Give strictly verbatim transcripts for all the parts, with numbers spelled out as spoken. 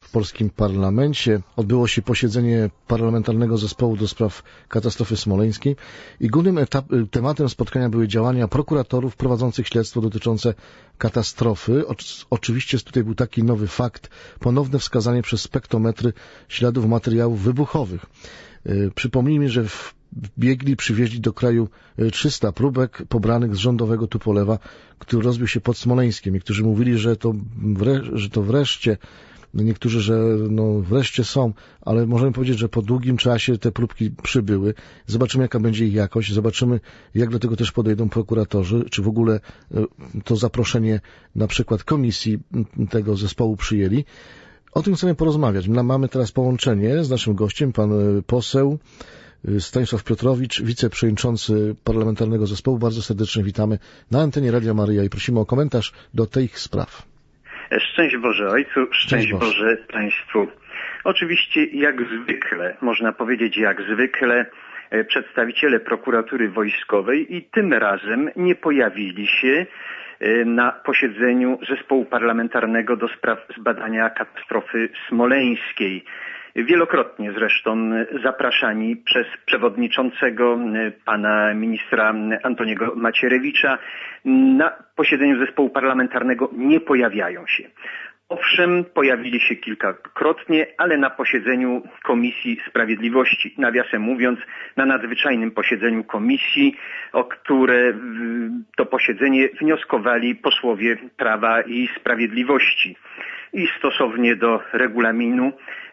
w polskim parlamencie. Odbyło się posiedzenie Parlamentarnego Zespołu do Spraw Katastrofy Smoleńskiej i głównym etap, tematem spotkania były działania prokuratorów prowadzących śledztwo dotyczące katastrofy. O, oczywiście tutaj był taki nowy fakt, ponowne wskazanie przez spektrometry śladów materiałów wybuchowych. Przypomnijmy, że biegli przywieźli do kraju trzysta próbek pobranych z rządowego tupolewa, który rozbił się pod Smoleńskiem. Niektórzy mówili, że to, wre, że to wreszcie, niektórzy, że no wreszcie są, ale możemy powiedzieć, że po długim czasie te próbki przybyły. Zobaczymy, jaka będzie ich jakość, zobaczymy, jak do tego też podejdą prokuratorzy, czy w ogóle to zaproszenie na przykład komisji tego zespołu przyjęli. O tym chcemy porozmawiać. Mamy teraz połączenie z naszym gościem, pan poseł Stanisław Piotrowicz, wiceprzewodniczący Parlamentarnego Zespołu. Bardzo serdecznie witamy na antenie Radia Maryja i prosimy o komentarz do tych spraw. Szczęść Boże Ojcu, szczęść, szczęść Boże. Boże Państwu. Oczywiście jak zwykle, można powiedzieć jak zwykle, przedstawiciele prokuratury wojskowej i tym razem nie pojawili się na posiedzeniu Zespołu Parlamentarnego do Spraw Zbadania Katastrofy Smoleńskiej. Wielokrotnie zresztą zapraszani przez przewodniczącego pana ministra Antoniego Macierewicza na posiedzeniu Zespołu Parlamentarnego nie pojawiają się. Owszem, pojawili się kilkakrotnie, ale na posiedzeniu Komisji Sprawiedliwości, nawiasem mówiąc, na nadzwyczajnym posiedzeniu komisji, o które to posiedzenie wnioskowali posłowie Prawa i Sprawiedliwości. I stosownie do regulaminu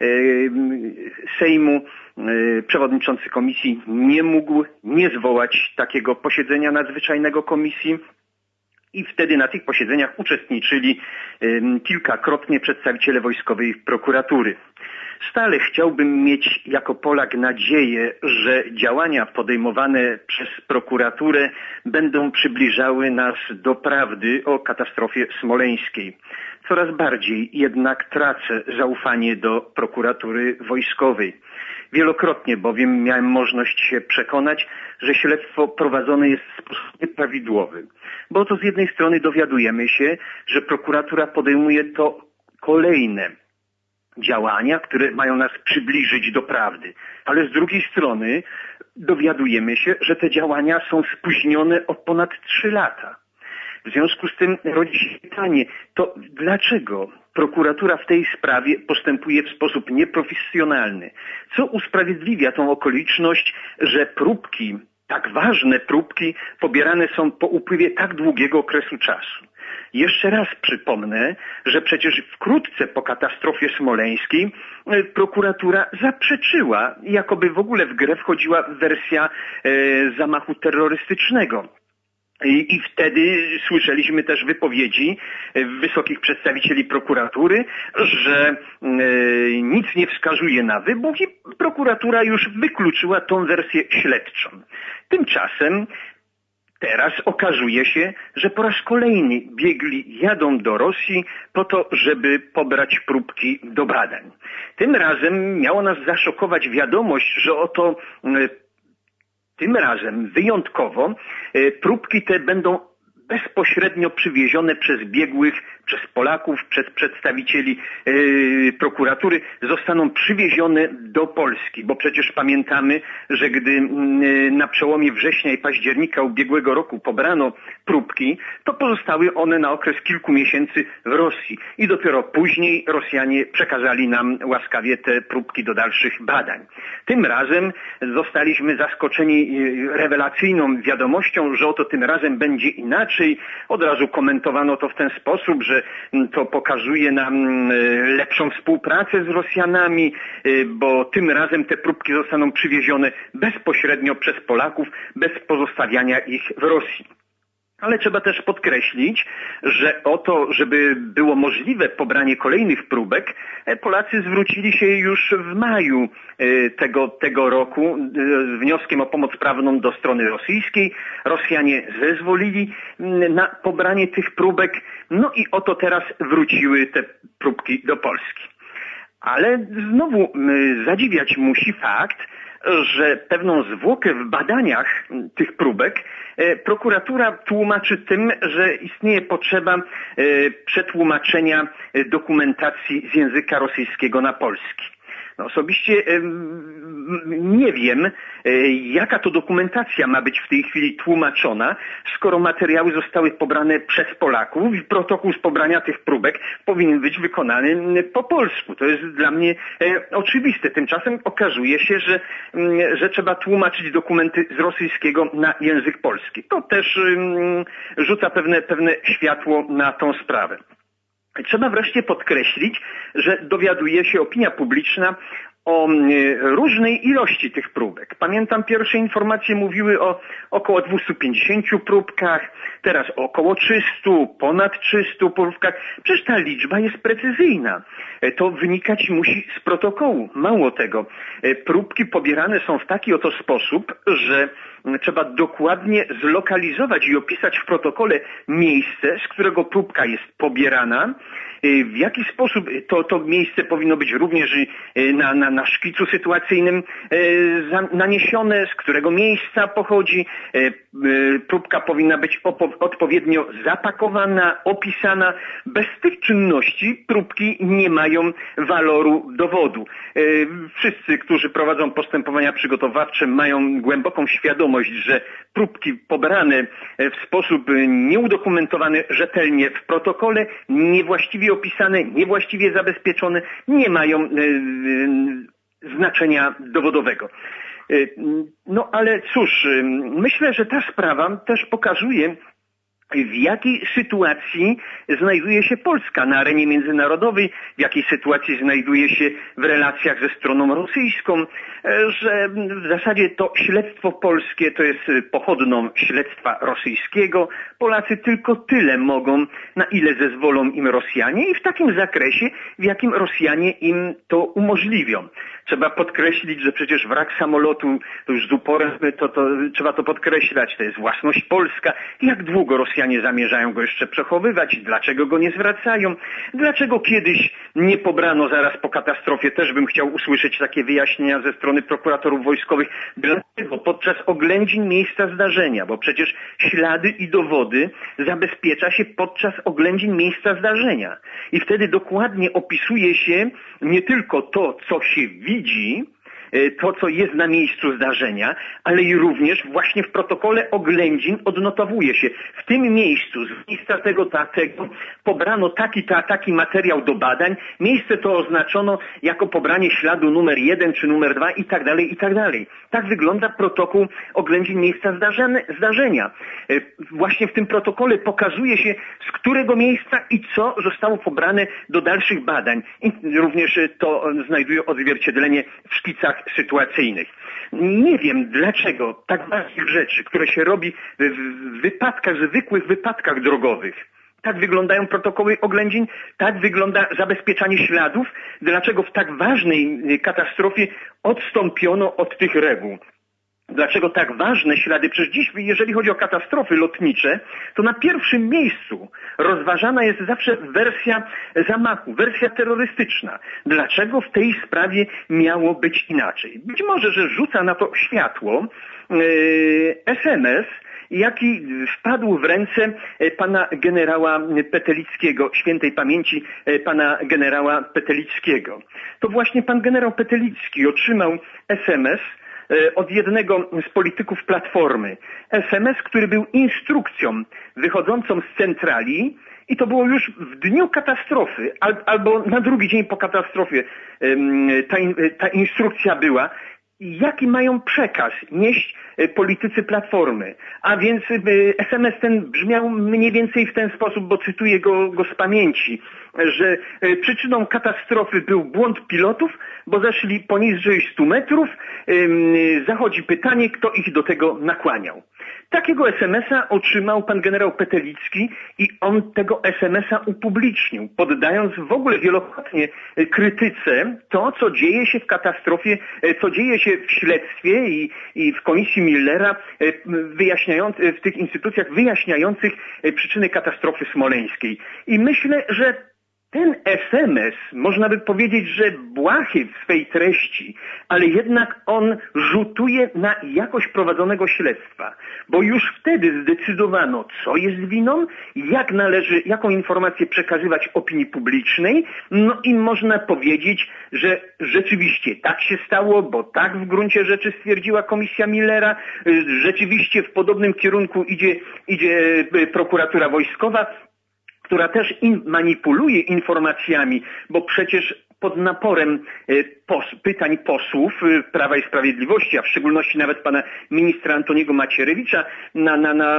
Sejmu przewodniczący komisji nie mógł nie zwołać takiego posiedzenia nadzwyczajnego komisji i wtedy na tych posiedzeniach uczestniczyli kilkakrotnie przedstawiciele wojskowej prokuratury. Stale chciałbym mieć jako Polak nadzieję, że działania podejmowane przez prokuraturę będą przybliżały nas do prawdy o katastrofie smoleńskiej. Coraz bardziej jednak tracę zaufanie do prokuratury wojskowej. Wielokrotnie bowiem miałem możliwość się przekonać, że śledztwo prowadzone jest w sposób nieprawidłowy. Bo to z jednej strony dowiadujemy się, że prokuratura podejmuje to kolejne działania, które mają nas przybliżyć do prawdy. Ale z drugiej strony dowiadujemy się, że te działania są spóźnione o ponad trzy lata. W związku z tym rodzi się pytanie, to dlaczego prokuratura w tej sprawie postępuje w sposób nieprofesjonalny? Co usprawiedliwia tą okoliczność, że próbki, tak ważne próbki, pobierane są po upływie tak długiego okresu czasu? Jeszcze raz przypomnę, że przecież wkrótce po katastrofie smoleńskiej prokuratura zaprzeczyła, jakoby w ogóle w grę wchodziła wersja e, zamachu terrorystycznego. I, I wtedy słyszeliśmy też wypowiedzi wysokich przedstawicieli prokuratury, że e, nic nie wskazuje na wybuch i prokuratura już wykluczyła tą wersję śledczą. Tymczasem teraz okazuje się, że po raz kolejny biegli jadą do Rosji po to, żeby pobrać próbki do badań. Tym razem miało nas zaszokować wiadomość, że oto tym razem wyjątkowo próbki te będą bezpośrednio przywiezione przez biegłych, przez Polaków, przez przedstawicieli yy, prokuratury, zostaną przywiezione do Polski, bo przecież pamiętamy, że gdy yy, na przełomie września i października ubiegłego roku pobrano próbki, to pozostały one na okres kilku miesięcy w Rosji i dopiero później Rosjanie przekazali nam łaskawie te próbki do dalszych badań. Tym razem zostaliśmy zaskoczeni yy, rewelacyjną wiadomością, że oto tym razem będzie inaczej. Od razu komentowano to w ten sposób, że to pokazuje nam lepszą współpracę z Rosjanami, bo tym razem te próbki zostaną przywiezione bezpośrednio przez Polaków, bez pozostawiania ich w Rosji. Ale trzeba też podkreślić, że o to, żeby było możliwe pobranie kolejnych próbek, Polacy zwrócili się już w maju tego, tego roku z wnioskiem o pomoc prawną do strony rosyjskiej. Rosjanie zezwolili na pobranie tych próbek, no i oto teraz wróciły te próbki do Polski. Ale znowu zadziwiać musi fakt, że pewną zwłokę w badaniach tych próbek prokuratura tłumaczy tym, że istnieje potrzeba przetłumaczenia dokumentacji z języka rosyjskiego na polski. No, osobiście nie wiem, jaka to dokumentacja ma być w tej chwili tłumaczona, skoro materiały zostały pobrane przez Polaków i protokół z pobrania tych próbek powinien być wykonany po polsku. To jest dla mnie oczywiste. Tymczasem okazuje się, że, że trzeba tłumaczyć dokumenty z rosyjskiego na język polski. To też rzuca pewne, pewne światło na tą sprawę. Trzeba wreszcie podkreślić, że dowiaduje się opinia publiczna o różnej ilości tych próbek. Pamiętam, pierwsze informacje mówiły o około dwieście pięćdziesiąt próbkach, teraz o około trzysta, ponad trzysta próbkach. Przecież ta liczba jest precyzyjna. To wynikać musi z protokołu. Mało tego, próbki pobierane są w taki oto sposób, że trzeba dokładnie zlokalizować i opisać w protokole miejsce, z którego próbka jest pobierana, w jaki sposób to, to miejsce powinno być również na, na, na szkicu sytuacyjnym naniesione, z którego miejsca pochodzi. Próbka powinna być odpowiednio zapakowana, opisana. Bez tych czynności próbki nie mają waloru dowodu. Wszyscy, którzy prowadzą postępowania przygotowawcze, mają głęboką świadomość, że próbki pobrane w sposób nieudokumentowany rzetelnie w protokole, niewłaściwie opisane, niewłaściwie zabezpieczone, nie mają znaczenia dowodowego. No ale cóż, myślę, że ta sprawa też pokazuje, w jakiej sytuacji znajduje się Polska na arenie międzynarodowej, w jakiej sytuacji znajduje się w relacjach ze stroną rosyjską, że w zasadzie to śledztwo polskie to jest pochodną śledztwa rosyjskiego. Polacy tylko tyle mogą, na ile zezwolą im Rosjanie i w takim zakresie, w jakim Rosjanie im to umożliwią. Trzeba podkreślić, że przecież wrak samolotu, to już z uporem to, to, trzeba to podkreślać, to jest własność polska. Jak długo Rosjanie zamierzają go jeszcze przechowywać? Dlaczego go nie zwracają? Dlaczego kiedyś nie pobrano zaraz po katastrofie? Też bym chciał usłyszeć takie wyjaśnienia ze strony prokuratorów wojskowych. Dlaczego podczas oględzin miejsca zdarzenia? Bo przecież ślady i dowody zabezpiecza się podczas oględzin miejsca zdarzenia. I wtedy dokładnie opisuje się nie tylko to, co się widzi, to, co jest na miejscu zdarzenia, ale i również właśnie w protokole oględzin odnotowuje się. W tym miejscu, z miejsca tego, tego pobrano taki, ta, taki materiał do badań. Miejsce to oznaczono jako pobranie śladu numer jeden czy numer dwa i tak dalej, i tak dalej. Tak wygląda protokół oględzin miejsca zdarzenia. Właśnie w tym protokole pokazuje się, z którego miejsca i co zostało pobrane do dalszych badań. I również to znajduje odzwierciedlenie w szkicach sytuacyjnych. Nie wiem, dlaczego tak ważnych rzeczy, które się robi w wypadkach, zwykłych wypadkach drogowych, tak wyglądają protokoły oględzin, tak wygląda zabezpieczanie śladów, dlaczego w tak ważnej katastrofie odstąpiono od tych reguł. Dlaczego tak ważne ślady? Przecież dziś, jeżeli chodzi o katastrofy lotnicze, to na pierwszym miejscu rozważana jest zawsze wersja zamachu, wersja terrorystyczna. Dlaczego w tej sprawie miało być inaczej? Być może, że rzuca na to światło yy, es em es, jaki wpadł w ręce pana generała Petelickiego, świętej pamięci pana generała Petelickiego. To właśnie pan generał Petelicki otrzymał es em es od jednego z polityków Platformy. es em es, który był instrukcją wychodzącą z centrali i to było już w dniu katastrofy, al, albo na drugi dzień po katastrofie ta, ta instrukcja była, jaki mają przekaz nieść politycy Platformy. A więc es em es ten brzmiał mniej więcej w ten sposób, bo cytuję go, go z pamięci, że przyczyną katastrofy był błąd pilotów, bo zeszli poniżej stu metrów, zachodzi pytanie, kto ich do tego nakłaniał. Takiego es em es a otrzymał pan generał Petelicki i on tego es em es a upublicznił, poddając w ogóle wielokrotnie krytyce to, co dzieje się w katastrofie, co dzieje się w śledztwie i, i w komisji Millera, wyjaśniając, w tych instytucjach wyjaśniających przyczyny katastrofy smoleńskiej. I myślę, że ten es em es, można by powiedzieć, że błahy w swej treści, ale jednak on rzutuje na jakość prowadzonego śledztwa, bo już wtedy zdecydowano, co jest winą, jak należy, jaką informację przekazywać opinii publicznej, no i można powiedzieć, że rzeczywiście tak się stało, bo tak w gruncie rzeczy stwierdziła komisja Millera, rzeczywiście w podobnym kierunku idzie, idzie prokuratura wojskowa, która też in, manipuluje informacjami, bo przecież pod naporem pos, pytań posłów Prawa i Sprawiedliwości, a w szczególności nawet pana ministra Antoniego Macierewicza na, na, na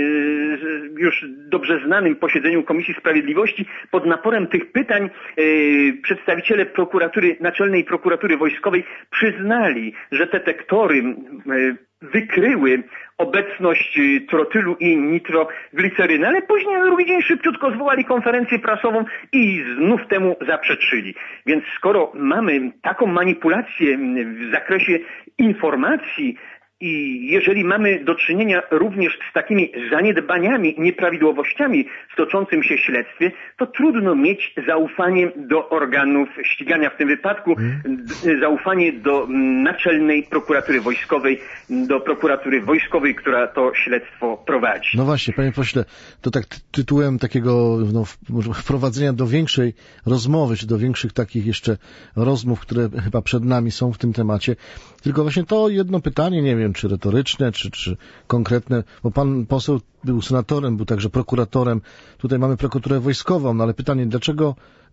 już dobrze znanym posiedzeniu Komisji Sprawiedliwości, pod naporem tych pytań przedstawiciele prokuratury, Naczelnej Prokuratury Wojskowej przyznali, że detektory wykryły obecność trotylu i nitrogliceryny, ale później na drugi dzień szybciutko zwołali konferencję prasową i znów temu zaprzeczyli. Więc skoro mamy taką manipulację w zakresie informacji i jeżeli mamy do czynienia również z takimi zaniedbaniami, nieprawidłowościami w toczącym się śledztwie, to trudno mieć zaufanie do organów ścigania, w tym wypadku hmm. zaufanie do Naczelnej Prokuratury Wojskowej, do prokuratury wojskowej, która to śledztwo prowadzi. No właśnie, panie pośle, to tak tytułem takiego no, wprowadzenia do większej rozmowy, czy do większych takich jeszcze rozmów, które chyba przed nami są w tym temacie, tylko właśnie to jedno pytanie, nie wiem, czy retoryczne, czy, czy konkretne, bo pan poseł był senatorem, był także prokuratorem, tutaj mamy prokuraturę wojskową, no ale pytanie, dlaczego y,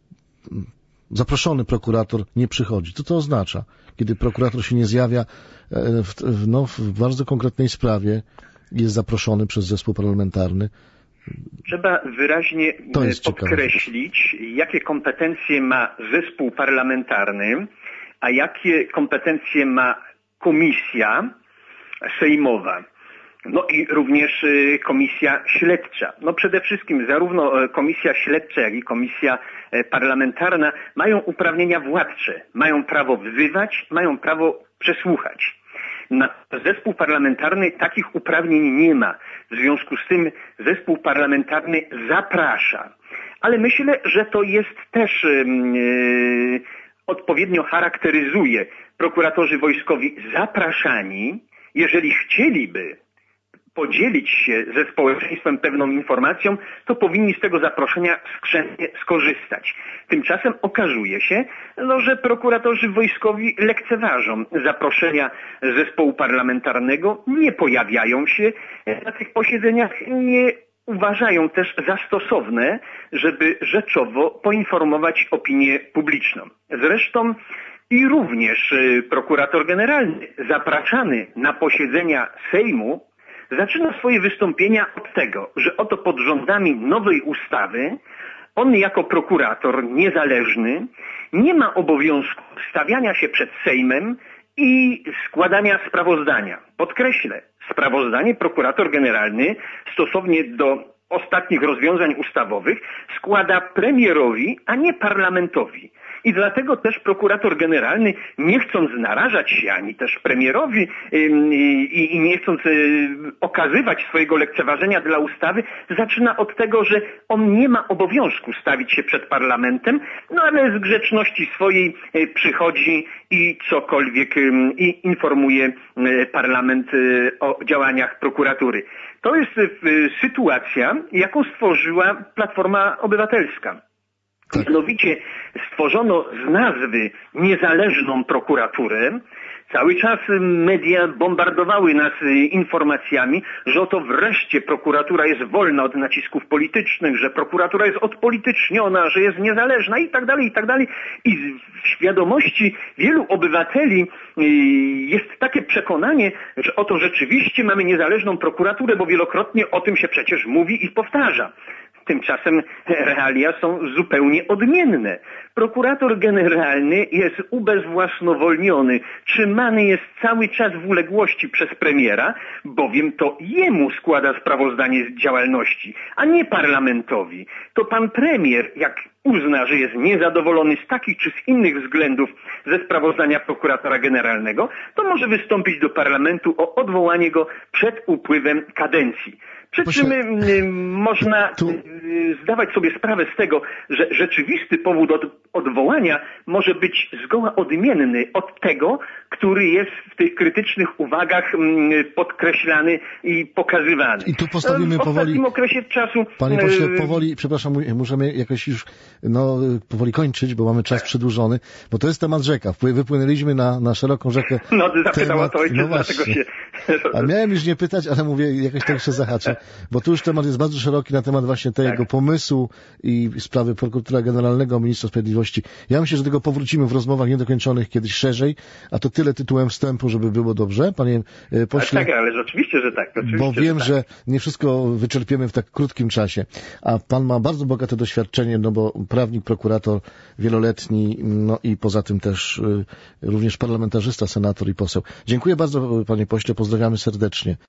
zaproszony prokurator nie przychodzi? Co to oznacza, kiedy prokurator się nie zjawia y, w, no, w bardzo konkretnej sprawie, jest zaproszony przez zespół parlamentarny? Trzeba wyraźnie podkreślić, ciekawe. Jakie kompetencje ma zespół parlamentarny, a jakie kompetencje ma komisja sejmowa, no i również komisja śledcza. No przede wszystkim zarówno komisja śledcza, jak i komisja parlamentarna mają uprawnienia władcze, mają prawo wzywać, mają prawo przesłuchać. Zespół parlamentarny takich uprawnień nie ma. W związku z tym zespół parlamentarny zaprasza. Ale myślę, że to jest też yy, odpowiednio charakteryzuje prokuratorzy wojskowi zapraszani, jeżeli chcieliby podzielić się ze społeczeństwem pewną informacją, to powinni z tego zaproszenia skrzętnie skorzystać. Tymczasem okazuje się, no, że prokuratorzy wojskowi lekceważą zaproszenia zespołu parlamentarnego, nie pojawiają się na tych posiedzeniach, nie uważają też za stosowne, żeby rzeczowo poinformować opinię publiczną. Zresztą i również prokurator generalny zapraszany na posiedzenia Sejmu zaczyna swoje wystąpienia od tego, że oto pod rządami nowej ustawy on jako prokurator niezależny nie ma obowiązku stawiania się przed Sejmem i składania sprawozdania. Podkreślę, sprawozdanie prokurator generalny stosownie do ostatnich rozwiązań ustawowych składa premierowi, a nie parlamentowi. I dlatego też prokurator generalny, nie chcąc narażać się ani też premierowi i, i nie chcąc okazywać swojego lekceważenia dla ustawy, zaczyna od tego, że on nie ma obowiązku stawić się przed parlamentem, no ale z grzeczności swojej przychodzi i cokolwiek i informuje parlament o działaniach prokuratury. To jest sytuacja, jaką stworzyła Platforma Obywatelska. Mianowicie stworzono z nazwy niezależną prokuraturę. Cały czas media bombardowały nas informacjami, że oto wreszcie prokuratura jest wolna od nacisków politycznych, że prokuratura jest odpolityczniona, że jest niezależna i tak dalej, i tak dalej. I w świadomości wielu obywateli jest takie przekonanie, że oto rzeczywiście mamy niezależną prokuraturę, bo wielokrotnie o tym się przecież mówi i powtarza. Tymczasem realia są zupełnie odmienne. Prokurator generalny jest ubezwłasnowolniony, trzymany jest cały czas w uległości przez premiera, bowiem to jemu składa sprawozdanie z działalności, a nie parlamentowi. To pan premier, jak uzna, że jest niezadowolony z takich czy z innych względów ze sprawozdania prokuratora generalnego, to może wystąpić do parlamentu o odwołanie go przed upływem kadencji. Przy czym y, można tu... y, zdawać sobie sprawę z tego, że rzeczywisty powód od, odwołania może być zgoła odmienny od tego, który jest w tych krytycznych uwagach y, podkreślany i pokazywany. I tu postawimy w powoli... W ostatnim okresie czasu... Panie pośle, powoli, przepraszam, możemy jakoś już no, powoli kończyć, bo mamy czas tak. przedłużony, bo to jest temat rzeka. Wypłynęliśmy na, na szeroką rzekę. No, zapytał o to ojciec, no dlatego się... A miałem już nie pytać, ale mówię, jakoś tak się zahaczę, bo tu już temat jest bardzo szeroki na temat właśnie tego tak. pomysłu i sprawy prokuratora generalnego, ministra sprawiedliwości. Ja myślę, że do tego powrócimy w rozmowach niedokończonych kiedyś szerzej, a to tyle tytułem wstępu, żeby było dobrze, panie pośle. Tak, ale oczywiście, że tak. Oczywiście, bo wiem, że, tak. że nie wszystko wyczerpiemy w tak krótkim czasie, a pan ma bardzo bogate doświadczenie, no bo prawnik, prokurator wieloletni, no i poza tym też y, również parlamentarzysta, senator i poseł. Dziękuję bardzo, panie pośle, pozdrawiamy serdecznie.